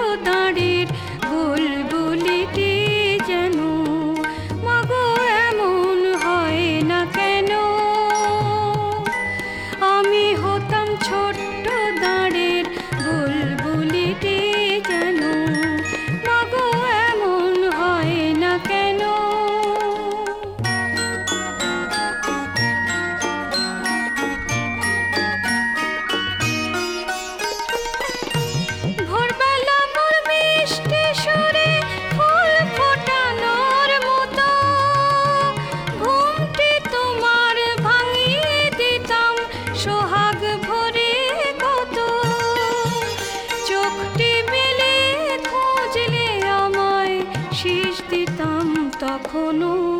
দাঁড়ের বুলবুলিটি যেন মাগো এমন হয় না কেন। আমি হতাম ছোট্ট দাঁড়ের বুলবুলিটি যেন মাগো এমন হয় না কেন। ভোরবেলা মোর মিষ্টি সুরে ফুল ফোটানোর মতো ঘুমটি তোমার ভাঙিয়ে দিতাম সোহাগ ভরে কত। চোখটি মেলে খুঁজলে আমায় শীষ দিতাম তখনও।